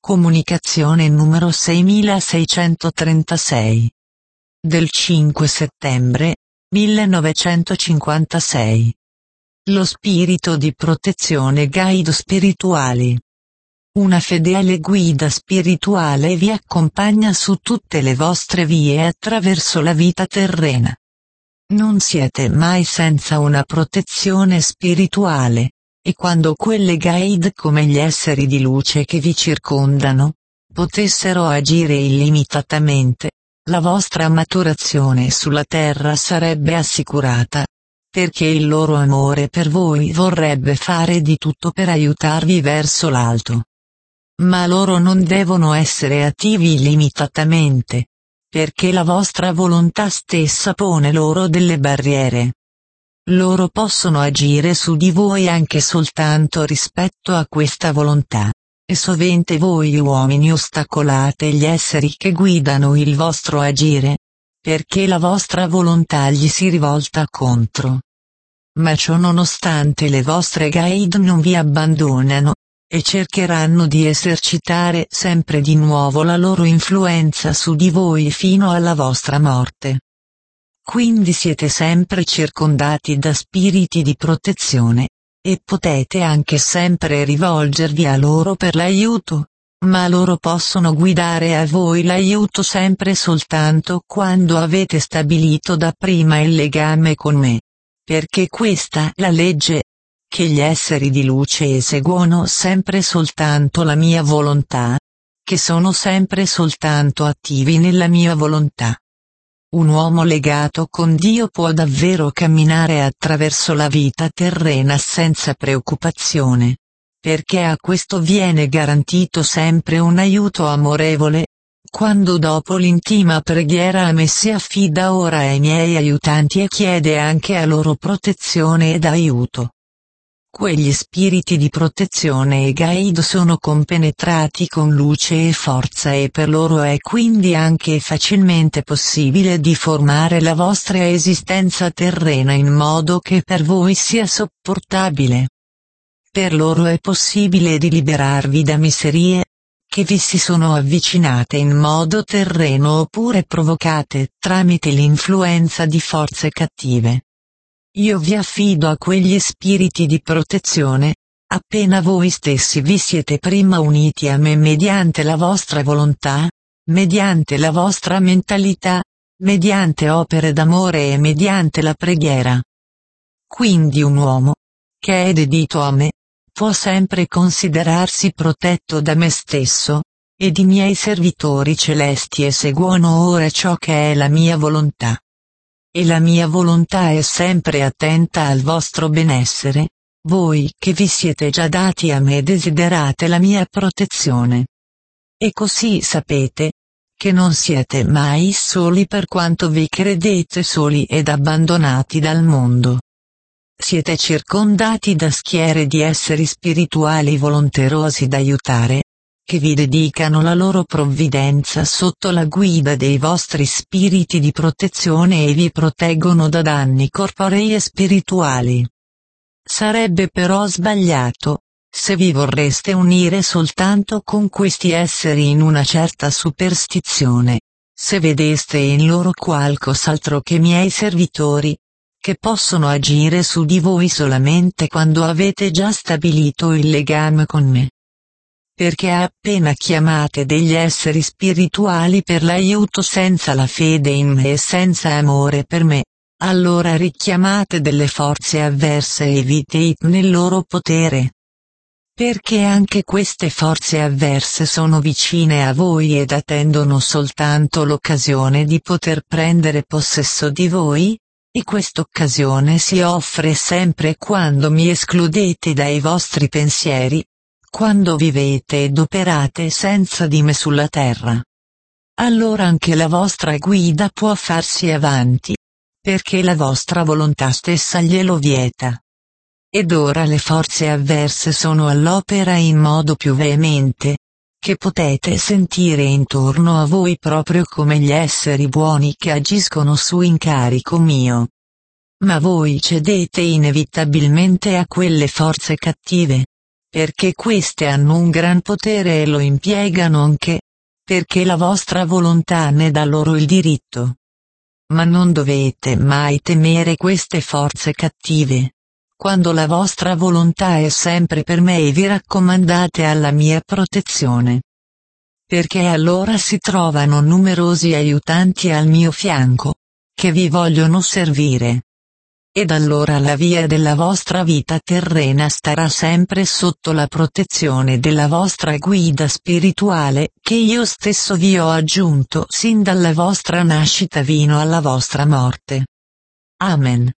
Comunicazione numero 6636. Del 5 settembre 1956. Lo spirito di protezione guide spirituali. Una fedele guida spirituale vi accompagna su tutte le vostre vie attraverso la vita terrena. Non siete mai senza una protezione spirituale, e quando quelle guide come gli esseri di luce che vi circondano, potessero agire illimitatamente, la vostra maturazione sulla terra sarebbe assicurata, perché il loro amore per voi vorrebbe fare di tutto per aiutarvi verso l'alto. Ma loro non devono essere attivi illimitatamente, perché la vostra volontà stessa pone loro delle barriere. Loro possono agire su di voi anche soltanto rispetto a questa volontà, e sovente voi uomini ostacolate gli esseri che guidano il vostro agire, perché la vostra volontà gli si rivolta contro. Ma ciò nonostante le vostre guide non vi abbandonano, e cercheranno di esercitare sempre di nuovo la loro influenza su di voi fino alla vostra morte. Quindi siete sempre circondati da spiriti di protezione, e potete anche sempre rivolgervi a loro per l'aiuto, ma loro possono guidare a voi l'aiuto sempre soltanto quando avete stabilito dapprima il legame con me. Perché questa è la legge, che gli esseri di luce eseguono sempre soltanto la mia volontà, che sono sempre soltanto attivi nella mia volontà. Un uomo legato con Dio può davvero camminare attraverso la vita terrena senza preoccupazione, perché a questo viene garantito sempre un aiuto amorevole, quando dopo l'intima preghiera a me si affida ora ai miei aiutanti e chiede anche a loro protezione ed aiuto. Quegli spiriti di protezione e guide sono compenetrati con luce e forza e per loro è quindi anche facilmente possibile di formare la vostra esistenza terrena in modo che per voi sia sopportabile. Per loro è possibile di liberarvi da miserie, che vi si sono avvicinate in modo terreno oppure provocate tramite l'influenza di forze cattive. Io vi affido a quegli spiriti di protezione, appena voi stessi vi siete prima uniti a me mediante la vostra volontà, mediante la vostra mentalità, mediante opere d'amore e mediante la preghiera. Quindi un uomo, che è dedito a me, può sempre considerarsi protetto da me stesso, ed i miei servitori celesti eseguono ora ciò che è la mia volontà. E la mia volontà è sempre attenta al vostro benessere, voi che vi siete già dati a me desiderate la mia protezione. E così sapete, che non siete mai soli per quanto vi credete soli ed abbandonati dal mondo. Siete circondati da schiere di esseri spirituali volonterosi d'aiutare, che vi dedicano la loro provvidenza sotto la guida dei vostri spiriti di protezione e vi proteggono da danni corporei e spirituali. Sarebbe però sbagliato, se vi vorreste unire soltanto con questi esseri in una certa superstizione, se vedeste in loro qualcos'altro che miei servitori, che possono agire su di voi solamente quando avete già stabilito il legame con me. Perché appena chiamate degli esseri spirituali per l'aiuto senza la fede in me e senza amore per me, allora richiamate delle forze avverse e evitate nel loro potere. Perché anche queste forze avverse sono vicine a voi ed attendono soltanto l'occasione di poter prendere possesso di voi, e quest'occasione si offre sempre quando mi escludete dai vostri pensieri, quando vivete ed operate senza di me sulla terra. Allora anche la vostra guida può farsi avanti, perché la vostra volontà stessa glielo vieta. Ed ora le forze avverse sono all'opera in modo più veemente, che potete sentire intorno a voi proprio come gli esseri buoni che agiscono su incarico mio. Ma voi cedete inevitabilmente a quelle forze cattive, perché queste hanno un gran potere e lo impiegano anche, perché la vostra volontà ne dà loro il diritto. Ma non dovete mai temere queste forze cattive, quando la vostra volontà è sempre per me e vi raccomandate alla mia protezione. Perché allora si trovano numerosi aiutanti al mio fianco, che vi vogliono servire. Ed allora la via della vostra vita terrena starà sempre sotto la protezione della vostra guida spirituale, che io stesso vi ho aggiunto sin dalla vostra nascita fino alla vostra morte. Amen.